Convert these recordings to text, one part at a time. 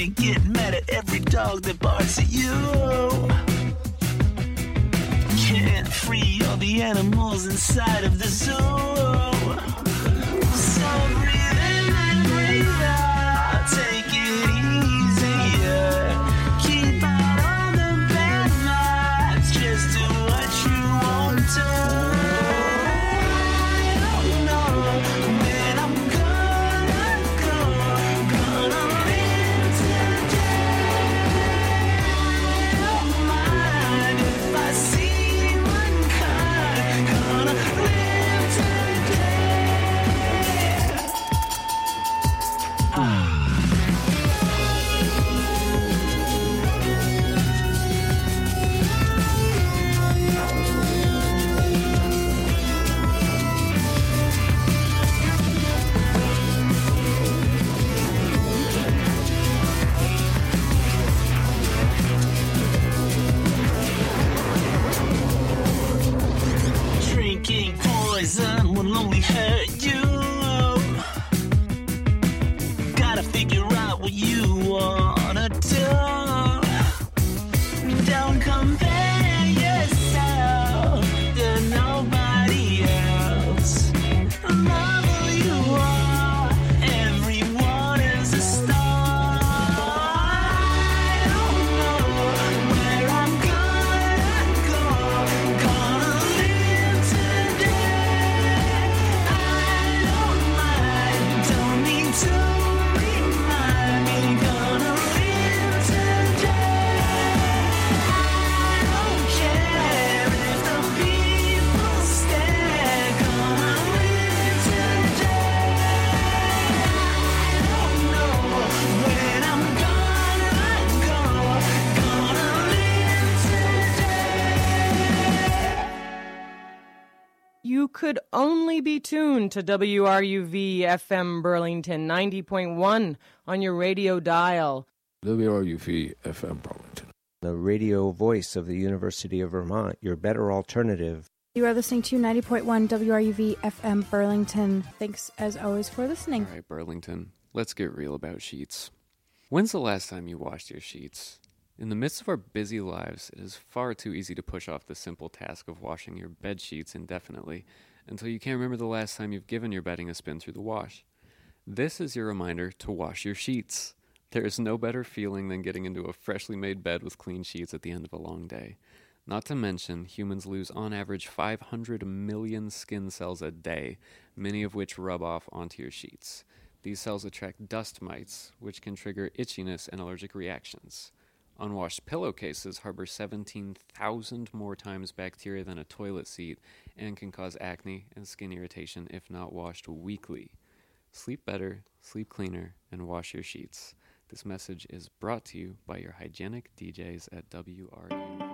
can't get mad at every dog that barks at you. Can't free all the animals inside of the zoo. So breathe in and breathe out. Take it easier. Keep out all the bad vibes. Just do what you want to. I don't know when I'm gonna go. Gonna live today. I don't mind if I see one cut. Gonna live today. Drinking poison will only hurt you. Gotta figure out what you wanna do. Don't compare yourself to nobody else. Love who you are. Everyone is a star. I don't know where I'm gonna go. Gonna live today. I don't mind. Don't need to remind me. Gonna live today. I don't care if the people stare. Gonna live today. I don't know when I'm gonna go. Gonna live today. You could only be tuned to WRUV FM Burlington 90.1 on your radio dial. WRUV FM Burlington. The radio voice of the University of Vermont, your better alternative. You are listening to 90.1 WRUV FM Burlington. Thanks, as always, for listening. All right, Burlington, let's get real about sheets. When's the last time you washed your sheets? In the midst of our busy lives, it is far too easy to push off the simple task of washing your bed sheets indefinitely until you can't remember the last time you've given your bedding a spin through the wash. This is your reminder to wash your sheets. There is no better feeling than getting into a freshly made bed with clean sheets at the end of a long day. Not to mention, humans lose on average 500 million skin cells a day, many of which rub off onto your sheets. These cells attract dust mites, which can trigger itchiness and allergic reactions. Unwashed pillowcases harbor 17,000 more times bacteria than a toilet seat and can cause acne and skin irritation if not washed weekly. Sleep better, sleep cleaner, and wash your sheets. This message is brought to you by your hygienic DJs at WRUV.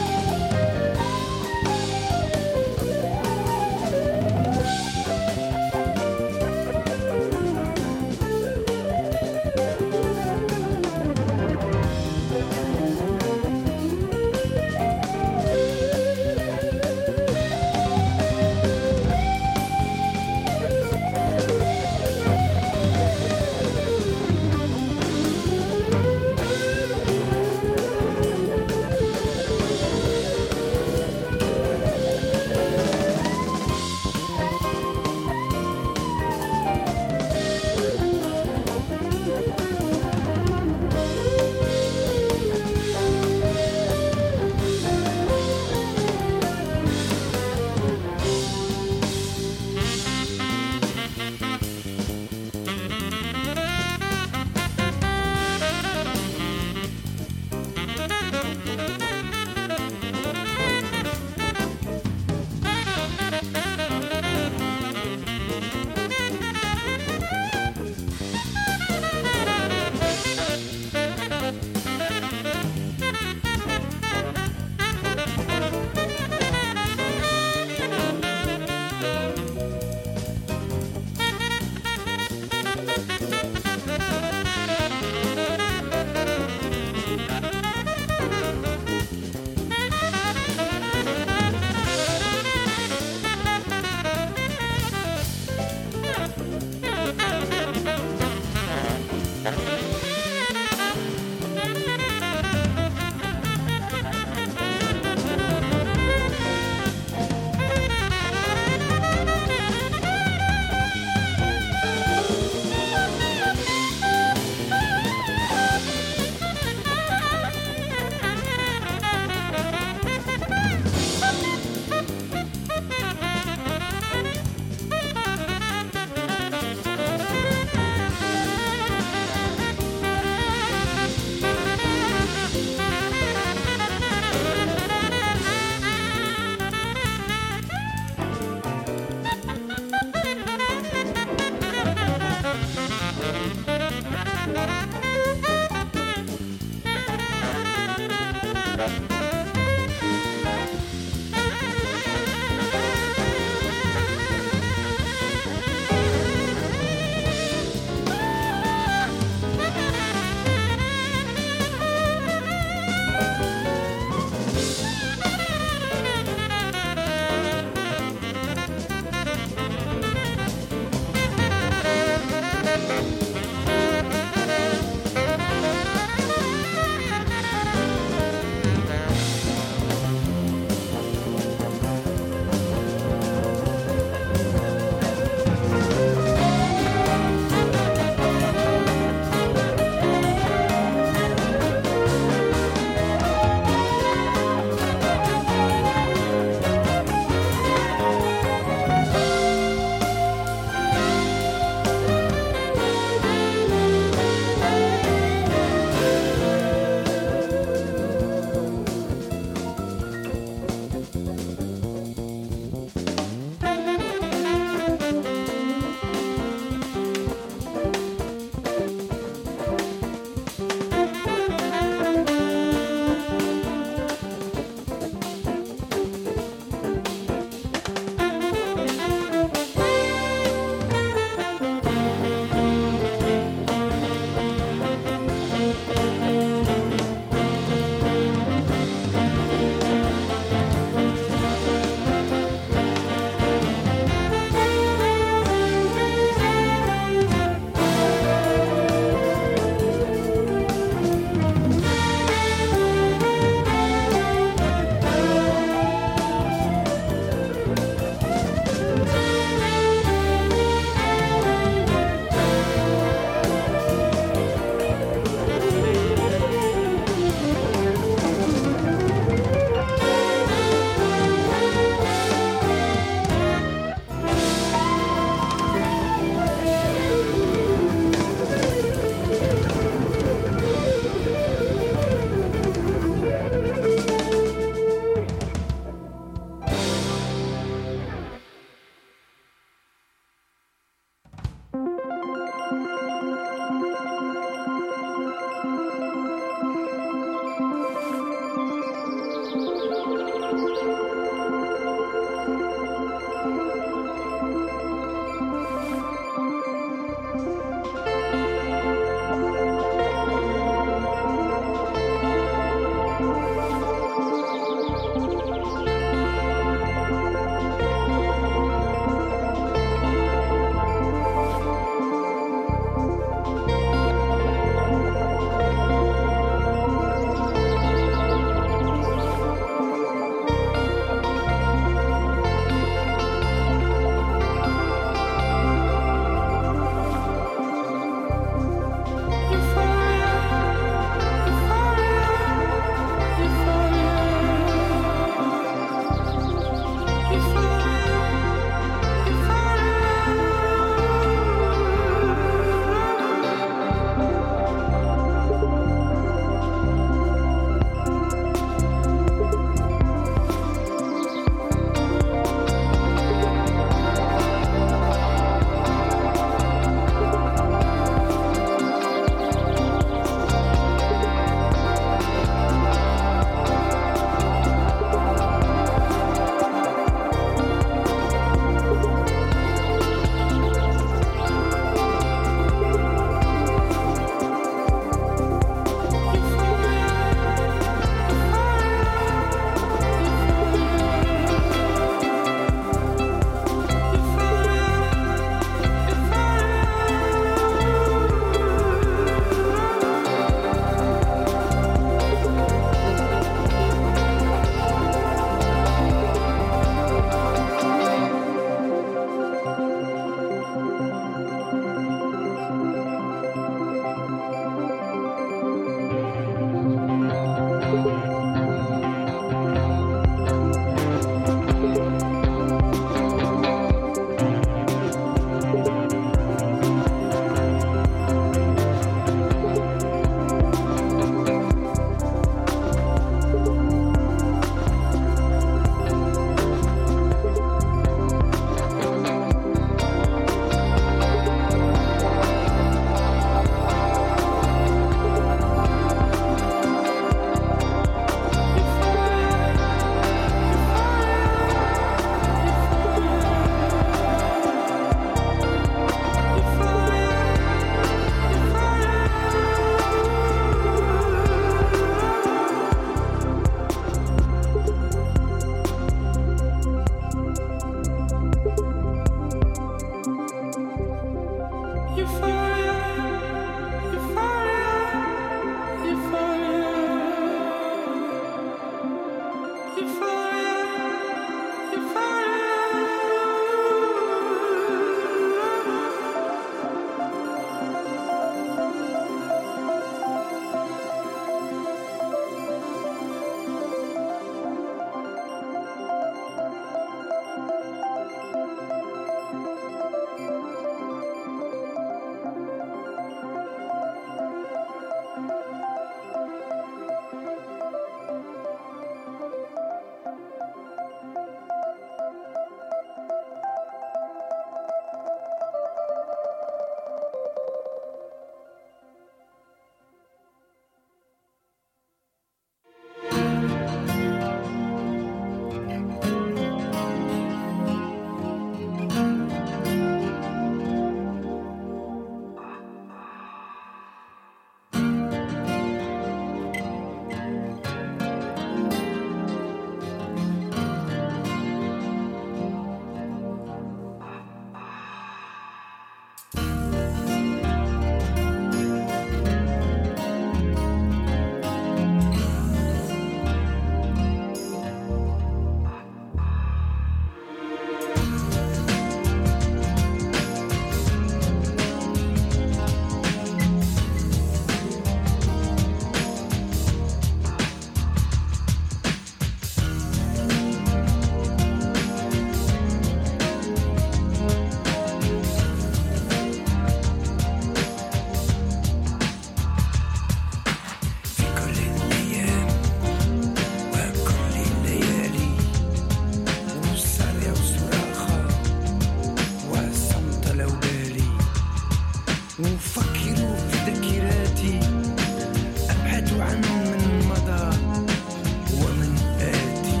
أفكر في ذاكراتي أبحث عن من مضى ومن آتي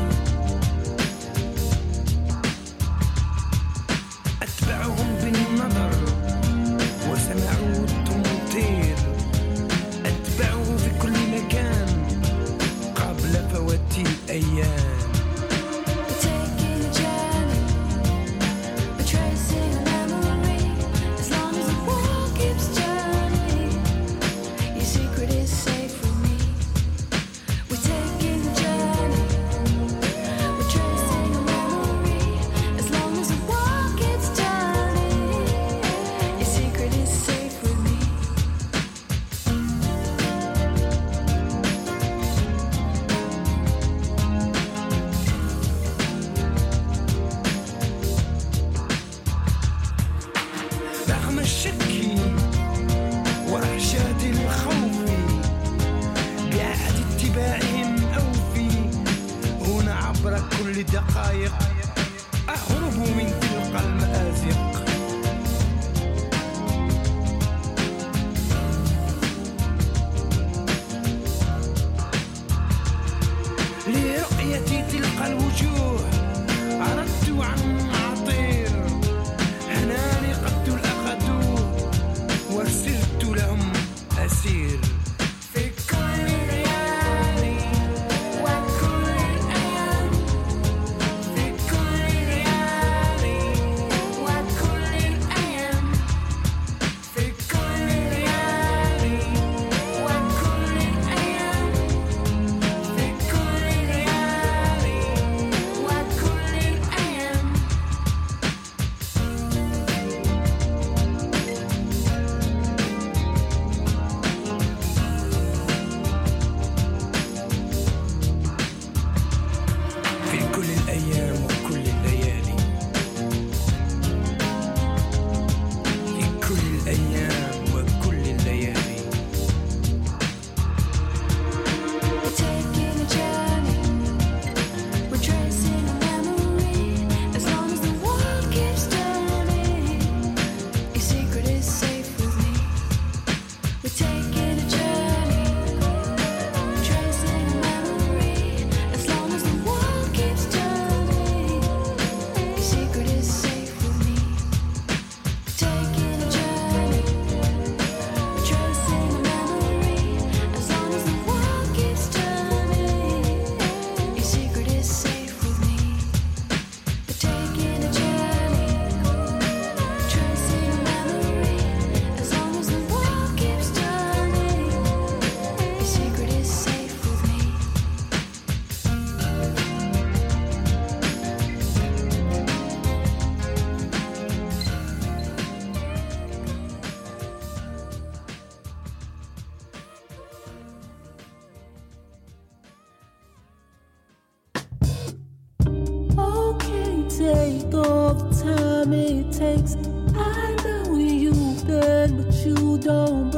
أتبعهم بالنظر وسمعوا التمطير أتبعه في كل مكان قبل فوات الأيام رغم الشك ورهشات الخوف بعد اتباعهم أوفي هنا عبر كل دقائق أهرب من تلك المآزق لرؤية تلك الوجوه أردت عن عطير هنالي قد الأخذوه وسرت لهم أسير في كل ليالي وكل الأيام في كل ليالي وكل الأيام في كل ليالي وكل الأيام في كل ليالي وكل الأيام في كل الأيام وكل الليالي في كل الأيام وكل الليالي Okay, take all the time it takes. I know you've been, but you don't.